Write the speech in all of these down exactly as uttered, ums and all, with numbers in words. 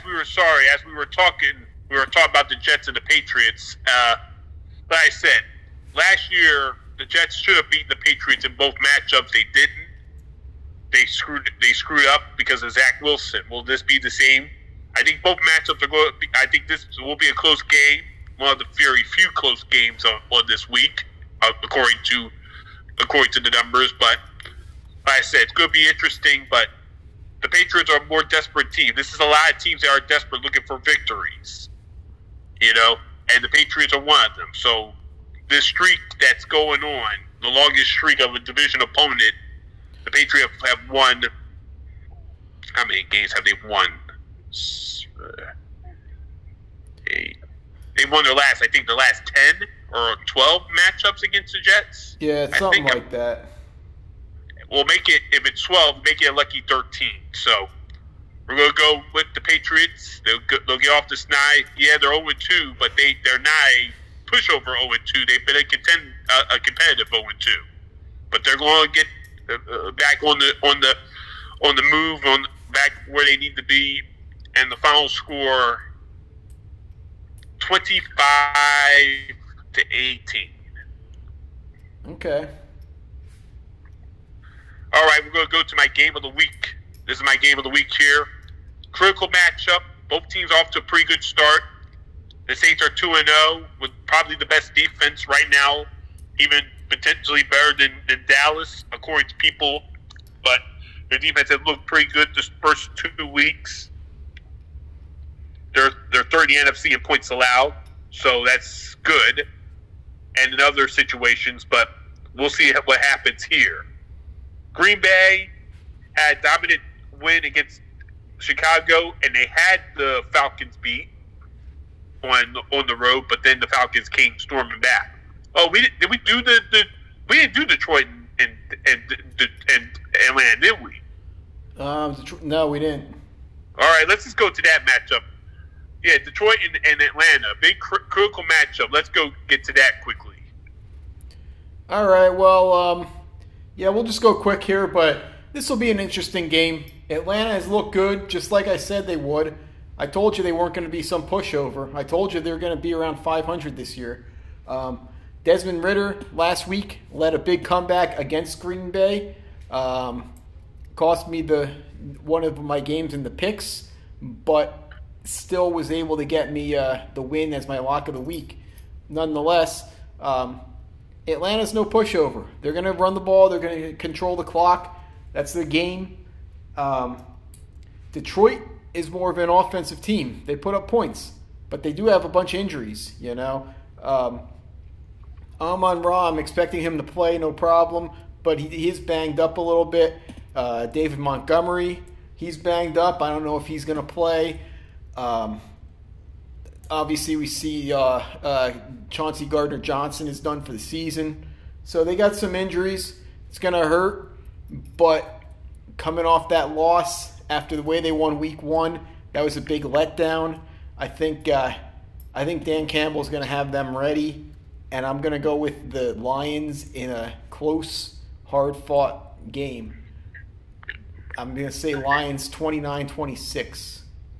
we were sorry, as we were talking, we were talking about the Jets and the Patriots. Uh, like I said, last year the Jets should have beaten the Patriots in both matchups. They didn't. They screwed. They screwed up because of Zach Wilson. Will this be the same? I think both matchups are going. To be, I think this will be a close game. One of the very few close games on, on this week, uh, according to according to the numbers. But like I said, it's going to be interesting. But the Patriots are a more desperate team. This is a lot of teams that are desperate, looking for victories. You know, and the Patriots are one of them. So this streak that's going on, the longest streak of a division opponent, the Patriots have won. How many games have they won? Uh, eight. They won their last, I think, the last ten or twelve matchups against the Jets. Yeah, something like that. We'll make it, if it's twelve, make it a lucky thirteen. So we're going to go with the Patriots. They'll, go, they'll get off the snide. Yeah, they're oh and two, but they, they're not a pushover oh and two. They've been a, contend, uh, a competitive oh and two. But they're going to get uh, back on the on the, on the move, on back where they need to be. And the final score, twenty-five to eighteen. Okay. All right, we're going to go to my game of the week. This is my game of the week here. Critical matchup. Both teams off to a pretty good start. The Saints are two and oh with probably the best defense right now, even potentially better than, than Dallas, according to people. But their defense has looked pretty good this first two weeks. They're, they're third in the N F C in points allowed, so that's good. And in other situations, but we'll see what happens here. Green Bay had a dominant win against Chicago, and they had the Falcons beat on on the road, but then the Falcons came storming back. Oh, we did, did we do the, the we didn't do Detroit and and and, and Atlanta, did we? Um, no, we didn't. All right, let's just go to that matchup. Yeah, Detroit and, and Atlanta, big cr- critical matchup. Let's go get to that quickly. All right, well, um, yeah, we'll just go quick here, but this will be an interesting game. Atlanta has looked good, just like I said they would. I told you they weren't going to be some pushover. I told you they were going to be around five hundred this year. Um, Desmond Ridder last week led a big comeback against Green Bay. Um, cost me the one of my games in the picks, but still was able to get me uh, the win as my lock of the week. Nonetheless, um, Atlanta's no pushover. They're going to run the ball. They're going to control the clock. That's their game. Um, Detroit is more of an offensive team. They put up points, but they do have a bunch of injuries, you know. Um, Amon-Ra, I'm expecting him to play, no problem, but he, he's banged up a little bit. Uh, David Montgomery, he's banged up. I don't know if he's going to play. Um, obviously, we see uh, uh, Chauncey Gardner-Johnson is done for the season. So they got some injuries. It's going to hurt, but coming off that loss after the way they won week one, that was a big letdown. I think uh, I think Dan Campbell's going to have them ready, and I'm going to go with the Lions in a close, hard-fought game. I'm going to say Lions twenty-nine twenty-six.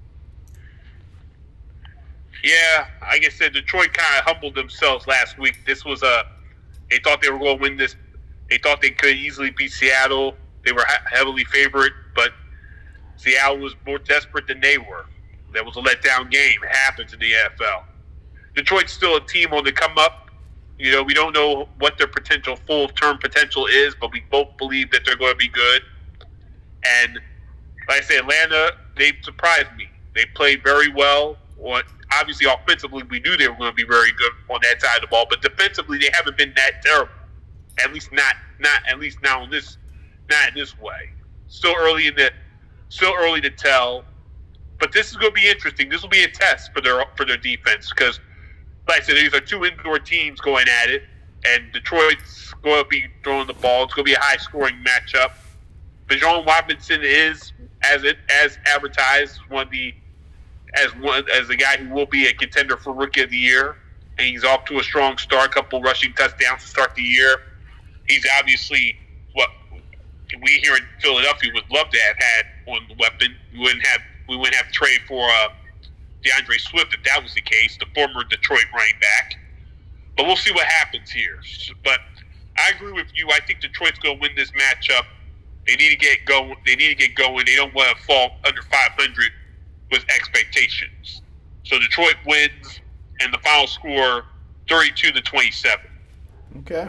Yeah, like I said, Detroit kind of humbled themselves last week. This was a – they thought they were going to win this. They thought they could easily beat Seattle. They were heavily favored, but Seattle was more desperate than they were. That was a letdown game. It happens in the N F L. Detroit's still a team on the come up. You know, we don't know what their potential, full-term potential is, but we both believe that they're going to be good. And like I said, Atlanta, they surprised me. They played very well. On, obviously, offensively, we knew they were going to be very good on that side of the ball, but defensively, they haven't been that terrible. At least not, not at least now in this, not in this way. Still early in the, still early to tell. But this is going to be interesting. This will be a test for their for their defense because, like I said, these are two indoor teams going at it, and Detroit's going to be throwing the ball. It's going to be a high-scoring matchup. Bijan Robinson is, as it as advertised, one of the as one as the guy who will be a contender for Rookie of the Year, and he's off to a strong start. A couple rushing touchdowns to start the year. He's obviously what we here in Philadelphia would love to have had on the weapon. We wouldn't have we wouldn't have to trade for uh, DeAndre Swift if that was the case, the former Detroit running back. But we'll see what happens here. But I agree with you. I think Detroit's going to win this matchup. They need to get going. They need to get going. They don't want to fall under five hundred with expectations. So Detroit wins, and the final score thirty-two to twenty-seven. Okay.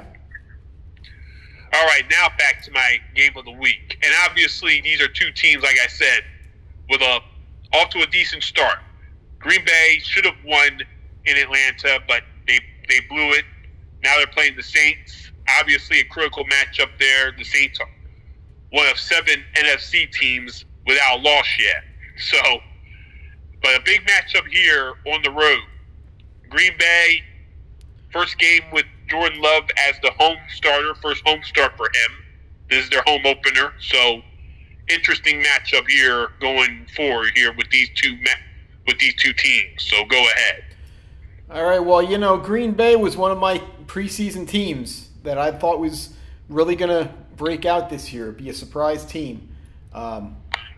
All right, now back to my game of the week. And obviously, these are two teams, like I said, with a off to a decent start. Green Bay should have won in Atlanta, but they they blew it. Now they're playing the Saints. Obviously, a critical matchup there. The Saints are one of seven N F C teams without a loss yet. So, but a big matchup here on the road. Green Bay, first game with Jordan Love as the home starter, first home start for him. This is their home opener. So, interesting matchup here going forward here with these two with these two teams. So, go ahead. All right. Well, you know, Green Bay was one of my preseason teams that I thought was really going to break out this year, be a surprise team. Um,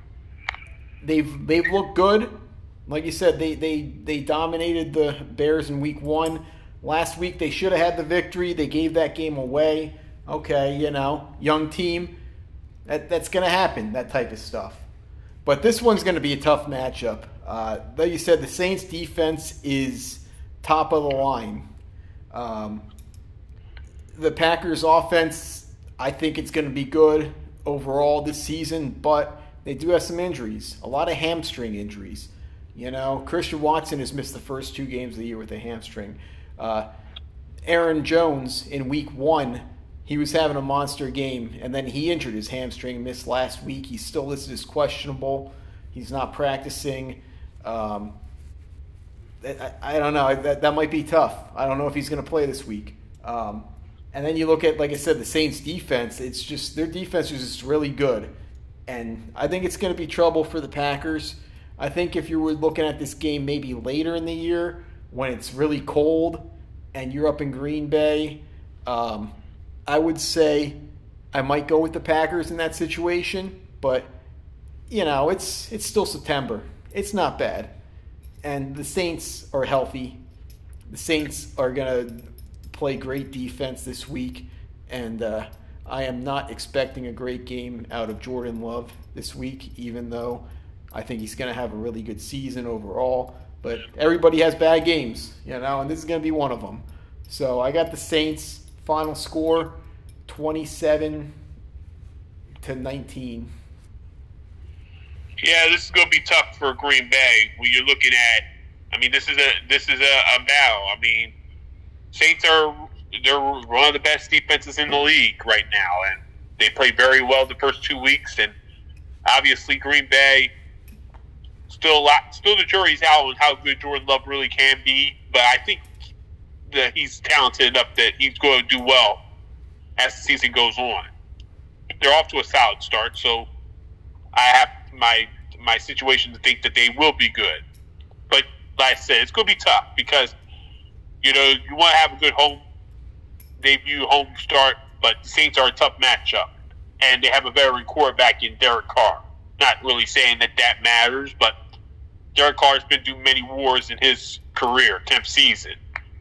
they've they've looked good. Like you said, they, they, they dominated the Bears in week one. Last week they should have had the victory. They gave that game away. Okay, you know, young team. That that's going to happen, that type of stuff. But this one's going to be a tough matchup. Uh, like you said, the Saints' defense is top of the line. Um, the Packers' offense, I think it's going to be good overall this season, but they do have some injuries, a lot of hamstring injuries. You know, Christian Watson has missed the first two games of the year with a hamstring. Uh, Aaron Jones in week one, he was having a monster game, and then he injured his hamstring, missed last week. He's still listed as questionable. He's not practicing. Um, I, I don't know. That, that might be tough. I don't know if he's going to play this week. Um, and then you look at, like I said, the Saints' defense. It's just, their defense is just really good. And I think it's going to be trouble for the Packers. I think if you were looking at this game maybe later in the year when it's really cold and you're up in Green Bay, um, I would say I might go with the Packers in that situation. But, you know, it's it's still September. It's not bad. And the Saints are healthy. The Saints are going to play great defense this week. And uh, I am not expecting a great game out of Jordan Love this week, even though I think he's going to have a really good season overall. But everybody has bad games, you know, and this is going to be one of them. So I got the Saints final score twenty-seven to nineteen. Yeah, this is going to be tough for Green Bay when you're looking at. I mean, this is a this is a, a battle. I mean, Saints are they're one of the best defenses in the league right now, and they played very well the first two weeks. And obviously, Green Bay still a lot. Still, the jury's out on how good Jordan Love really can be. But I think that he's talented enough that he's going to do well as the season goes on. They're off to a solid start, so I have my my situation to think that they will be good. But like I said, it's going to be tough because, you know, you want to have a good home debut, home start, but the Saints are a tough matchup. And they have a veteran quarterback in Derek Carr. Not really saying that that matters, but Derek Carr's been through many wars in his career, tenth season.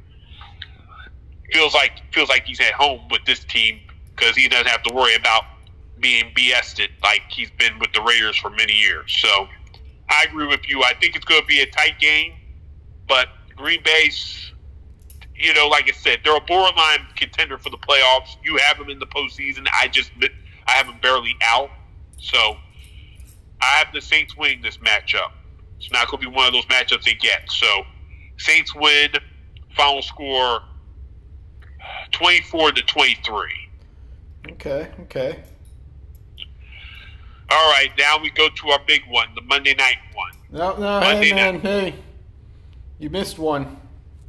Feels like feels like he's at home with this team because he doesn't have to worry about being B S'd like he's been with the Raiders for many years. So I agree with you. I think it's going to be a tight game, but Green Bay's, you know, like I said, they're a borderline contender for the playoffs. You have them in the postseason. I just I have them barely out. So I have the Saints winning this matchup. It's not going to be one of those matchups they get. So Saints win. Final score twenty-four to twenty-three. Okay, okay. All right, now we go to our big one, the Monday night one. No, no, Monday hey, man, night. hey. You missed one.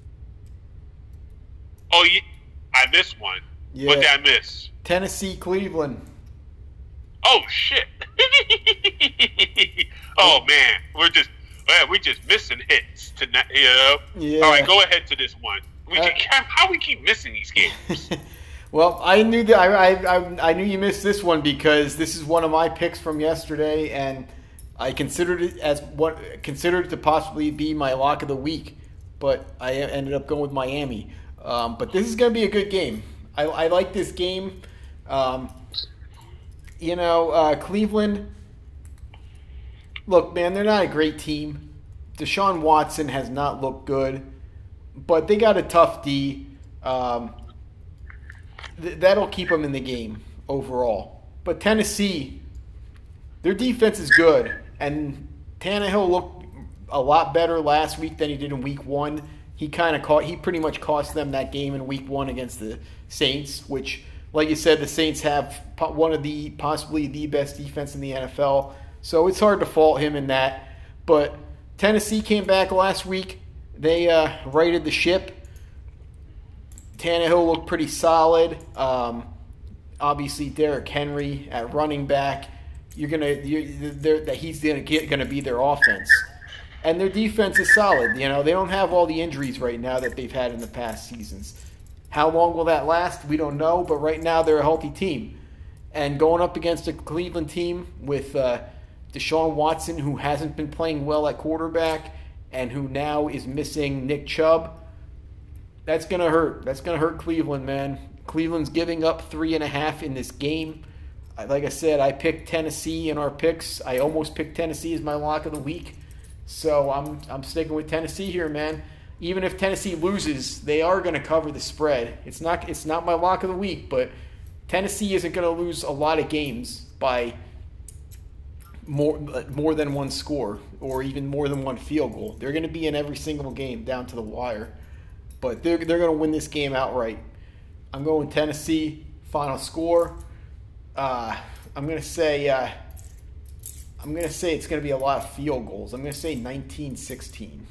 Oh, yeah, I missed one. Yeah. What did I miss? Tennessee, Cleveland. Oh, shit. Oh, man. We're just man, we're just missing hits tonight, you know? Yeah. All right, go ahead to this one. We Uh, can, how we keep missing these games? Well, I knew that I, I I I knew you missed this one because this is one of my picks from yesterday, and I considered it as what considered it to possibly be my lock of the week, but I ended up going with Miami. Um, but this is going to be a good game. I, I like this game. Um, you know, uh, Cleveland. Look, man, they're not a great team. Deshaun Watson has not looked good, but they got a tough D. Um, th- that'll keep them in the game overall. But Tennessee, their defense is good, and Tannehill looked a lot better last week than he did in Week One. He kind of caught. He pretty much cost them that game in Week One against the Saints, which, like you said, the Saints have one of the possibly the best defense in the N F L. So it's hard to fault him in that. But Tennessee came back last week. They uh, righted the ship. Tannehill looked pretty solid. Um, obviously, Derrick Henry at running back. You're gonna you're, that he's gonna get gonna be their offense, and their defense is solid. You know they don't have all the injuries right now that they've had in the past seasons. How long will that last? We don't know. But right now they're a healthy team, and going up against a Cleveland team with uh, Deshaun Watson, who hasn't been playing well at quarterback, and who now is missing Nick Chubb. That's going to hurt. That's going to hurt Cleveland, man. Cleveland's giving up three and a half in this game. Like I said, I picked Tennessee in our picks. I almost picked Tennessee as my lock of the week. So I'm I'm sticking with Tennessee here, man. Even if Tennessee loses, they are going to cover the spread. It's not it's not my lock of the week, but Tennessee isn't going to lose a lot of games by more more than one score or even more than one field goal. They're going to be in every single game down to the wire. But they're, they're going to win this game outright. I'm going Tennessee. Final score. Uh, I'm going to say uh, I'm going to say it's going to be a lot of field goals. I'm going to say nineteen sixteen.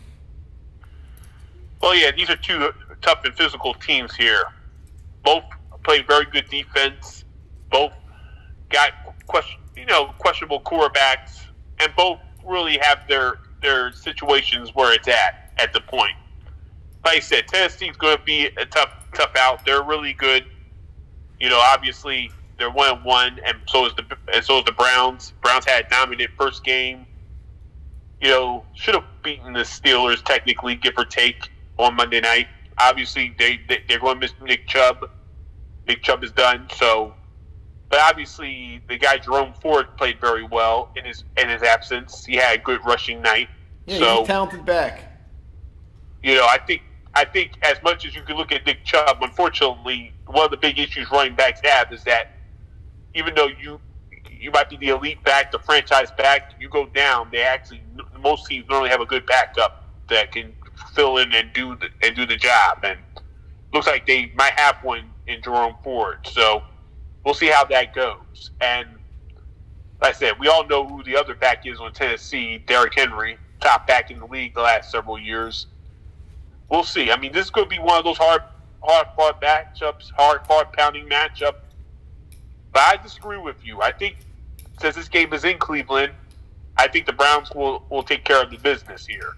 Well, yeah, these are two tough and physical teams here. Both play very good defense. Both got question, you know, questionable quarterbacks, and both really have their their situations where it's at at the point. Like I said, Tennessee's going to be a tough, tough out. They're really good. You know, obviously they're one and one, and so is the and so is the Browns. Browns had a dominant first game. You know, should have beaten the Steelers technically, give or take, on Monday night. Obviously, they, they they're going to miss Nick Chubb. Nick Chubb is done. So, but obviously, the guy Jerome Ford played very well in his in his absence. He had a good rushing night. Yeah, so, he's a talented back. You know, I think I think as much as you can look at Nick Chubb, unfortunately, one of the big issues running backs have is that even though you you might be the elite back, the franchise back, you go down, they actually most teams normally have a good backup that can fill in and do the and do the job. And looks like they might have one in Jerome Ford. So we'll see how that goes. And like I said, we all know who the other back is on Tennessee, Derrick Henry, top back in the league the last several years. We'll see. I mean, this is going to be one of those hard, hard, hard matchups, hard, hard pounding matchup. But I disagree with you. I think since this game is in Cleveland, I think the Browns will, will take care of the business here.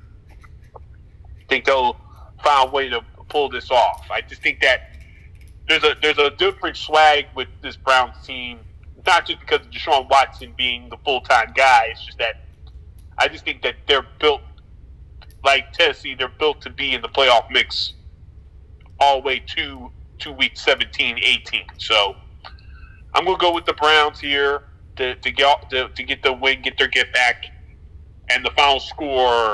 I think they'll find a way to pull this off. I just think that there's a there's a different swag with this Browns team, not just because of Deshaun Watson being the full-time guy. It's just that I just think that they're built like Tennessee. They're built to be in the playoff mix all the way to, to week seventeen, eighteen. So I'm going to go with the Browns here to, to, get, to, to get the win, get their get back. And the final score,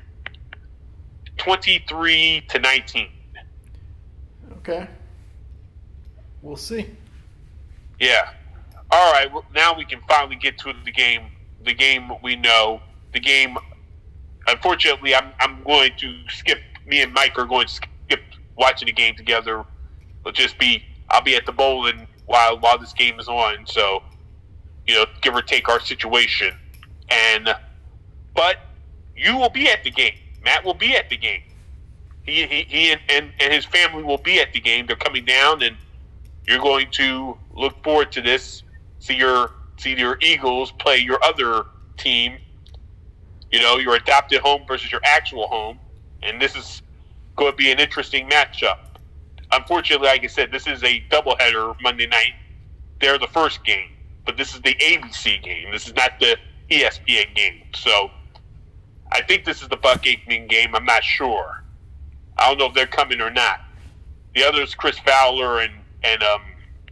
twenty-three to nineteen. Okay. We'll see. Yeah. All right. Well, now we can finally get to the game. The game we know. The game. Unfortunately, I'm I'm going to skip. Me and Mike are going to skip watching the game together. It'll just be. I'll be at the bowling while while this game is on. So, you know, give or take our situation. And but you will be at the game. Matt will be at the game. He he, he and, and, and his family will be at the game. They're coming down, and you're going to look forward to this. See your see your Eagles play your other team. You know, your adopted home versus your actual home, and this is going to be an interesting matchup. Unfortunately, like I said, this is a doubleheader Monday night. They're the first game, but this is the A B C game. This is not the E S P N game. So I think this is the Buck Aikman game. I'm not sure. I don't know if they're coming or not. The other is Chris Fowler and and um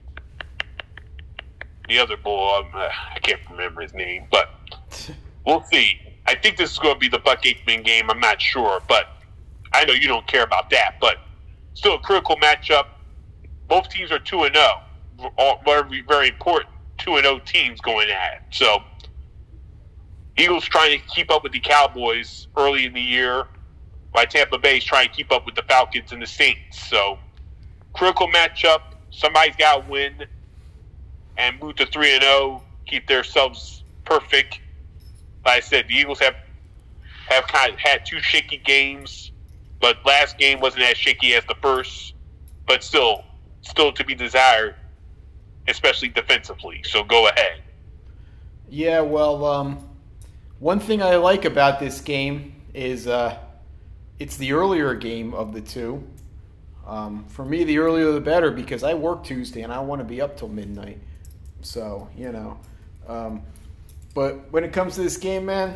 the other boy. Um, uh, I can't remember his name, but we'll see. I think this is going to be the Buck Aikman game. I'm not sure, but I know you don't care about that. But still a critical matchup. Both teams are two and zero. All very very important. Two and zero teams going at it. So Eagles trying to keep up with the Cowboys early in the year, while Tampa Bay is trying to keep up with the Falcons and the Saints. So critical matchup. Somebody's got to win and move to three and zero. Keep themselves perfect. Like I said, the Eagles have have kind of had two shaky games, but last game wasn't as shaky as the first. But still, still to be desired, especially defensively. So go ahead. Yeah, well, um, one thing I like about this game is uh, it's the earlier game of the two. Um, for me, the earlier the better because I work Tuesday and I want to be up till midnight. So, you know. Um, but when it comes to this game, man,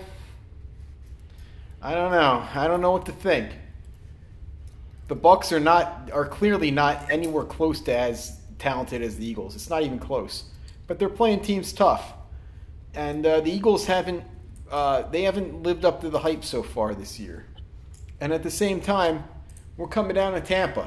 I don't know. I don't know what to think. The Bucks are not are clearly not anywhere close to as talented as the Eagles. It's not even close. But they're playing teams tough. And uh, the Eagles haven't uh, they haven't lived up to the hype so far this year. And at the same time, we're coming down to Tampa.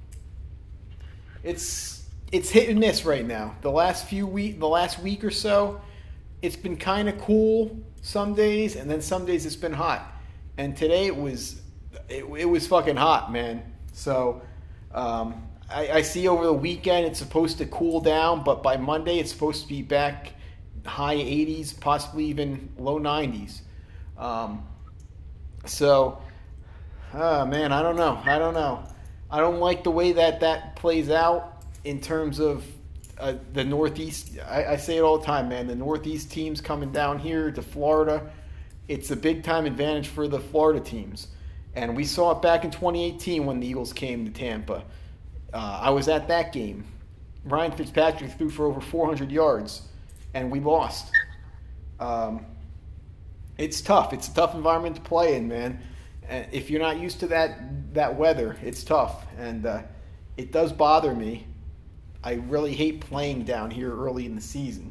It's it's hit and miss right now. The last few week, the last week or so, it's been kind of cool some days, and then some days it's been hot. And today it was it, it was fucking hot, man. So um, I, I see over the weekend it's supposed to cool down, but by Monday it's supposed to be back high eighties, possibly even low nineties. Um, so, ah, man, I don't know. I don't know. I don't like the way that that plays out in terms of uh, the Northeast. I, I say it all the time, man. The Northeast teams coming down here to Florida, it's a big-time advantage for the Florida teams. And we saw it back in twenty eighteen when the Eagles came to Tampa. Uh, I was at that game. Ryan Fitzpatrick threw for over four hundred yards, and we lost. Um, it's tough. It's a tough environment to play in, man. And if you're not used to that that weather, it's tough. And uh, it does bother me. I really hate playing down here early in the season.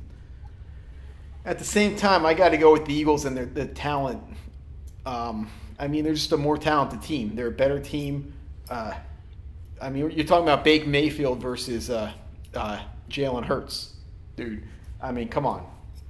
At the same time, I got to go with the Eagles and their the talent. Um, I mean, they're just a more talented team. They're a better team. Uh, I mean, you're talking about Baker Mayfield versus uh, uh, Jalen Hurts. Dude, I mean, come on.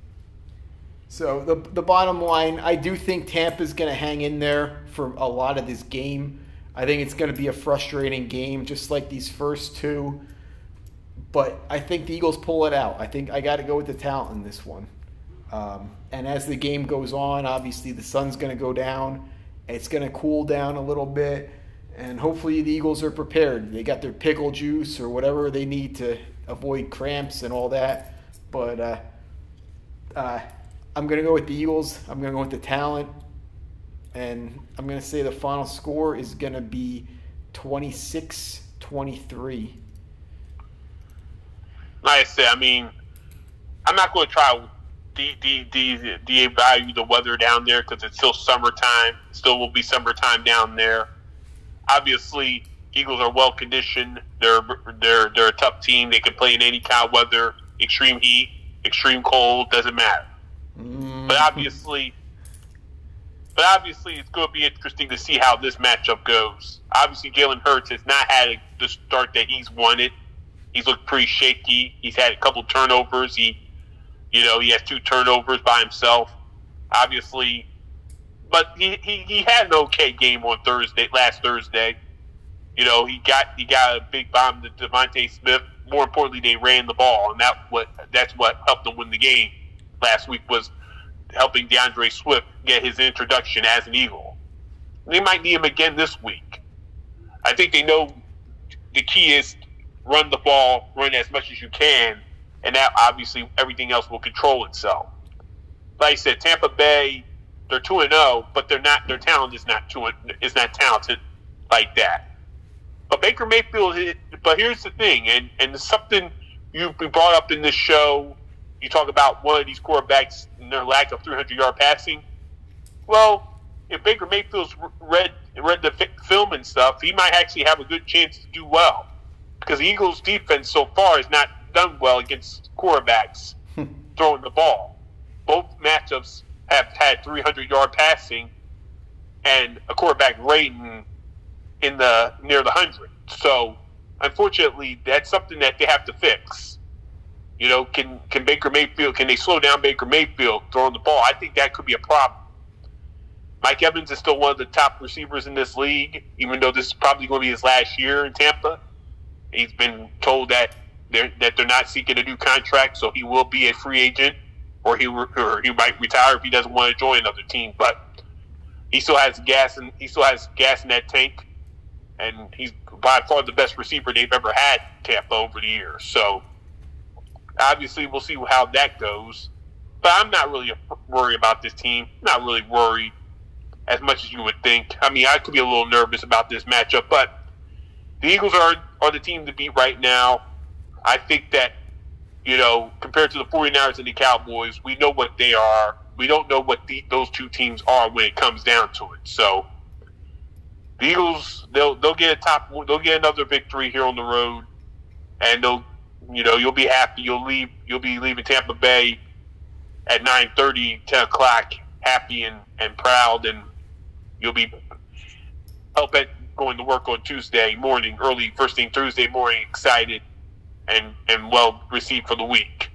So the the bottom line, I do think Tampa's going to hang in there for a lot of this game. I think it's going to be a frustrating game, just like these first two. But I think the Eagles pull it out. I think I got to go with the talent in this one. Um, and as the game goes on, obviously the sun's going to go down. It's going to cool down a little bit. And hopefully the Eagles are prepared. They got their pickle juice or whatever they need to avoid cramps and all that. But uh, uh, I'm going to go with the Eagles. I'm going to go with the talent. And I'm going to say the final score is going to be twenty-six twenty-three. Like I said, I mean, I'm not going to try to de- de- de- de-value the weather down there because it's still summertime. Still will be summertime down there. Obviously, Eagles are well conditioned. They're they're they're a tough team. They can play in any kind of weather, extreme heat, extreme cold, doesn't matter. Mm. But obviously, but obviously, it's going to be interesting to see how this matchup goes. Obviously, Jalen Hurts has not had the start that he's wanted. He's looked pretty shaky. He's had a couple turnovers. He, you know, he has two turnovers by himself. Obviously. But he, he, he had an okay game on Thursday, last Thursday. You know, he got he got a big bomb to Devontae Smith. More importantly, they ran the ball, and that what that's what helped them win the game last week was helping DeAndre Swift get his introduction as an Eagle. They might need him again this week. I think they know the key is run the ball, run as much as you can, and that obviously everything else will control itself. Like I said, Tampa Bay. They're two and zero, but they're not. Their talent is not two is not talented like that. But Baker Mayfield. But here's the thing, and and it's something you brought up in this show. You talk about one of these quarterbacks their lack of three hundred yard passing. Well, if Baker Mayfield's read read the film and stuff, he might actually have a good chance to do well, because the Eagles' defense so far has not done well against quarterbacks throwing the ball. Both matchups have had three hundred yard passing and a quarterback rating in the near the hundred. So, unfortunately, that's something that they have to fix. You know, can can Baker Mayfield, can they slow down Baker Mayfield throwing the ball? I think that could be a problem. Mike Evans is still one of the top receivers in this league, even though this is probably going to be his last year in Tampa. He's been told that they're that they're not seeking a new contract, so he will be a free agent, or he or he might retire if he doesn't want to join another team. But he still has gas, and he still has gas in that tank, and he's by far the best receiver they've ever had in Tampa over the years. So obviously, we'll see how that goes. But I'm not really worried about this team. Not really worried as much as you would think. I mean, I could be a little nervous about this matchup, but the Eagles are are the team to beat right now. I think that, you know, compared to the 49ers and the Cowboys, we know what they are. We don't know what the, those two teams are when it comes down to it. So the Eagles, they'll they'll get a top, they'll get another victory here on the road, and they'll, you know, you'll be happy. You'll leave. You'll be leaving Tampa Bay at nine thirty, ten o'clock, happy and, and proud, and you'll be up at going to work on Tuesday morning, early first thing Thursday morning, excited and, and well received for the week.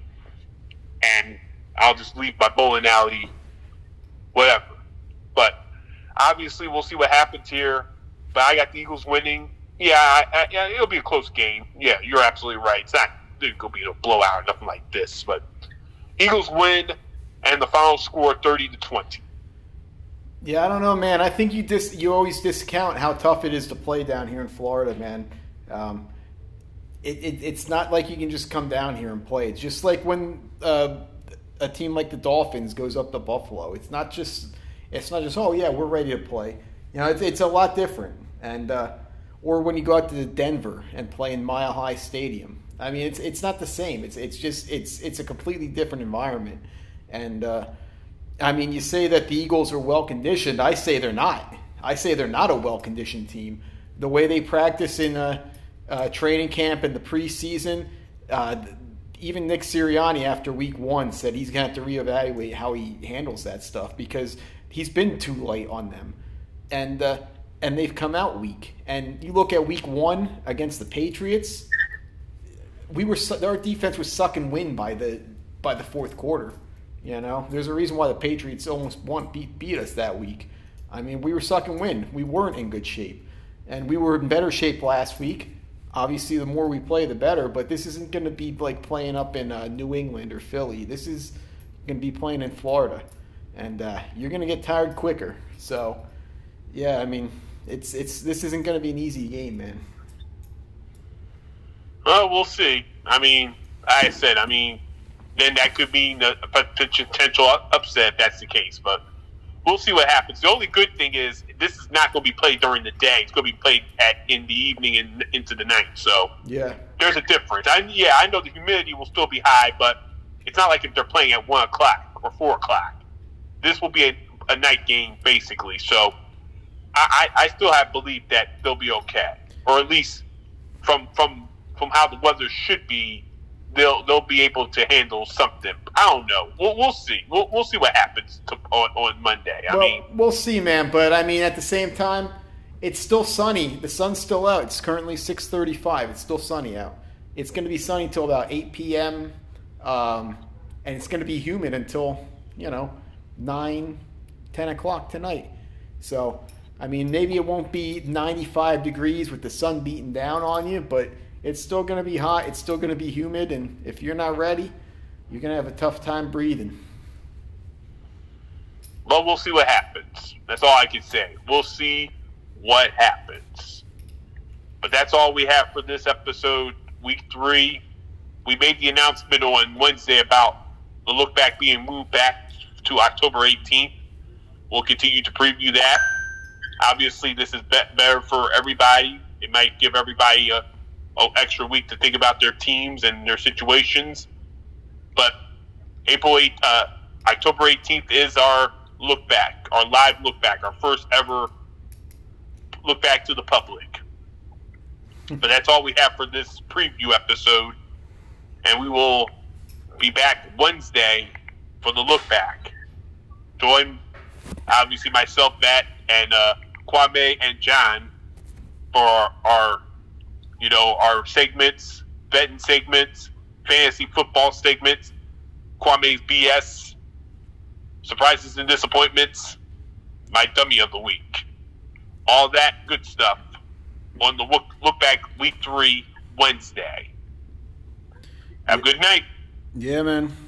And I'll just leave my bowling alley, whatever. But obviously, we'll see what happens here. But I got the Eagles winning. Yeah, I, I, yeah, it'll be a close game. Yeah, you're absolutely right. It's not going to be a blowout or nothing like this. But Eagles win, and the final score thirty to twenty. Yeah, I don't know, man. I think you dis- you always discount how tough it is to play down here in Florida, man. Um, it, it, it's not like you can just come down here and play. It's just like when uh, a team like the Dolphins goes up to Buffalo. It's not just it's not just oh yeah, we're ready to play. You know, it's, it's a lot different. And uh, or when you go out to Denver and play in Mile High Stadium. I mean, it's it's not the same. It's it's just it's it's a completely different environment. And uh, I mean, you say that the Eagles are well conditioned. I say they're not. I say they're not a well conditioned team. The way they practice in uh, uh, training camp and the preseason, uh, even Nick Sirianni after week one said he's going to have to reevaluate how he handles that stuff because he's been too light on them, and uh, and they've come out weak. And you look at week one against the Patriots, we were our defense was sucking wind by the by the fourth quarter. You know, there's a reason why the Patriots almost won, beat, beat us that week. I mean, we were sucking wind. We weren't in good shape. And we were in better shape last week. Obviously, the more we play, the better. But this isn't going to be like playing up in uh, New England or Philly. This is going to be playing in Florida. And uh, you're going to get tired quicker. So, yeah, I mean, it's it's this isn't going to be an easy game, man. Well, we'll see. I mean, like I said, I mean, then that could mean a potential upset if that's the case. But we'll see what happens. The only good thing is this is not going to be played during the day. It's going to be played at in the evening and into the night. So yeah, there's a difference. I, yeah, I know the humidity will still be high, but it's not like if they're playing at one o'clock or four o'clock. This will be a, a night game basically. So I, I, I still have belief that they'll be okay, or at least from from from how the weather should be. They'll they'll be able to handle something. I don't know. We'll we'll see. We'll we'll see what happens to, on on Monday. I well, mean, we'll see, man. But I mean, at the same time, it's still sunny. The sun's still out. It's currently six thirty-five. It's still sunny out. It's going to be sunny until about eight p.m. Um, and it's going to be humid until you know nine, ten o'clock tonight. So I mean, maybe it won't be ninety-five degrees with the sun beating down on you, but it's still going to be hot. It's still going to be humid. And if you're not ready, you're going to have a tough time breathing. Well, we'll see what happens. That's all I can say. We'll see what happens. But that's all we have for this episode, week three. We made the announcement on Wednesday about the look back being moved back to October eighteenth. We'll continue to preview that. Obviously, this is better for everybody. It might give everybody a Oh, extra week to think about their teams and their situations. But April eighth, uh, October eighteenth is our look back, our live look back, our first ever look back to the public. But that's all we have for this preview episode. And we will be back Wednesday for the look back. Join, obviously, myself, Matt, and uh, Kwame and John for our, our, you know, our segments, betting segments, fantasy football segments, Kwame's B S, surprises and disappointments, my dummy of the week. All that good stuff on the look, look back week three Wednesday. Have a good night. Yeah, man.